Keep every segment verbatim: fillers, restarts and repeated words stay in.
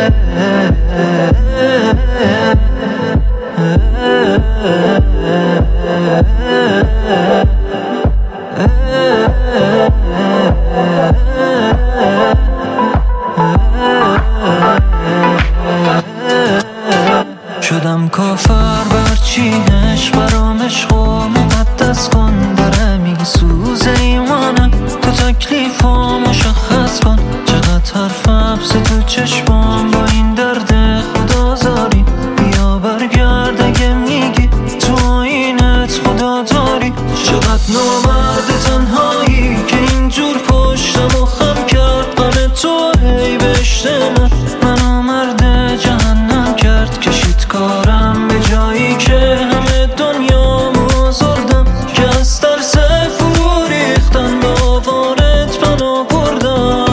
شدم کافر برچی عشق برام عشق و مقدس کن. داره میسوزه ایمانم تو تکلیفا مشخص کن. چقدر حرف حبس تو چشمام با این درد خدازاری. بیا برگرد اگه میگی تو آینت خدا داری. چقدر نامرد تنهایی که اینجور پشتم و خم کرد. قره تو هی بهشت من منو مرد جهنم کرد. کشید کارم به جایی که همه دنیا مزردم. که از ترس فرو ریختن به آوارت پناه بردم.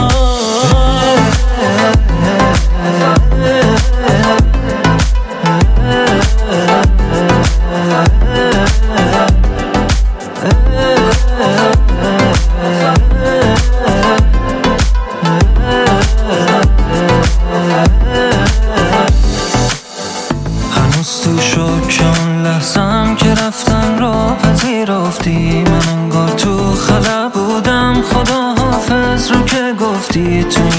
هنوز تو شکم لحظم که رفتن را پذیرفتی. من انگار تو خلا بودم خدا حافظ رو که گفتی. تو